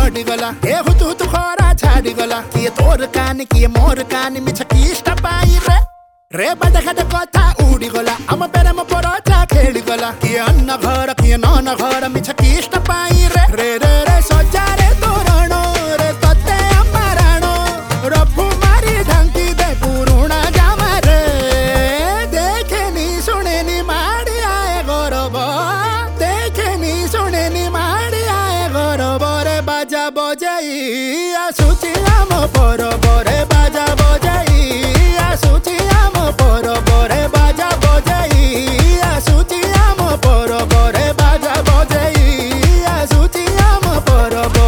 गडी गला ए हुतु हुतु खरा छाडी गला किए तोर कान किए मोर कान मिछ किष्ट पाई रे रे बड खड कथा उडी गला आम पेरम परोचा खेली गला किए अन्न घर किए नन घर मिछ किष्ट पाई रे रे रे रे सजा रे तोरणो रे तते अमराणो रफु मारी ढंकी दे पुरुणा जामा रे देखे नी सुने नी माडी आए गौरव देखे नी सुने नी माडी आए गौरव रे बाजा बजाई आसुची आम परब रे बाजा बजाई आसुची आम परब रे बाजा बजाई आसुची आम परब रे बाजा बजाई आसुची आम परब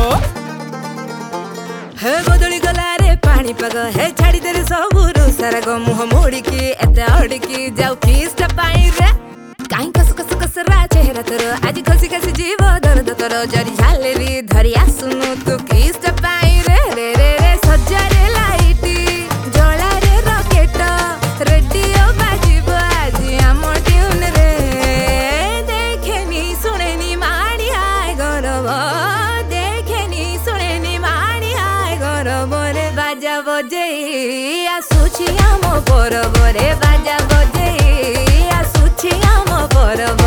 हे बदली गला रे पानी पग हे छाड़ी तेरे सबुरु सरग मुह मोड़िकी एते अड़िकी जाऊ किष्ट पाई रे काई कस कस कस रा चेहरा तोर आज खसी खसी जीव दर्द तोर जरी झालेरी धरी आसुनु तू किष्ट पाई रे रे रे रे सजा रे लाइटी जला रे रॉकेट रेडियो बाजिब आज आम ट्यून रे देखे नी सुने नी माड़ी आए गौरव देखे नी सुने नी माड़ी आए गौरव रे बाजा बजेई आसुची आम परब रे बाजा बजेई आसुची आम परब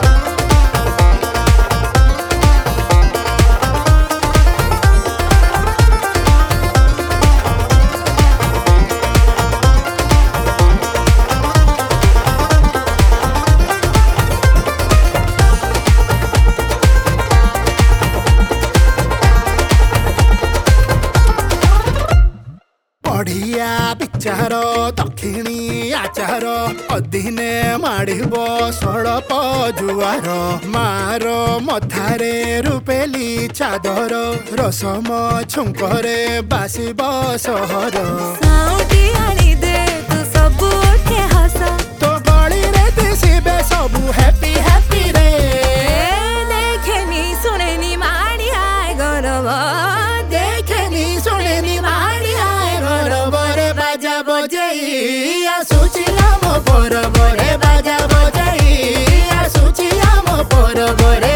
बढ़िया विचार दक्षिणी आचार अधीने माड़ब सड़प जुआर मार मथारे रूपेली चादर रसम छुंकरे बासिब सहर साउटी आनी दे तू सबु उठे हस तो गली रे दिसिबे सबु हैप्पी हैप्पी रे देखे नी सुने नी माड़ी आए गौरव देखे नी सुने नी माड़ी आए गौरव रे बाजा बजाई आसुची आम परब रे बाजा बजाई आसुची आम परब रे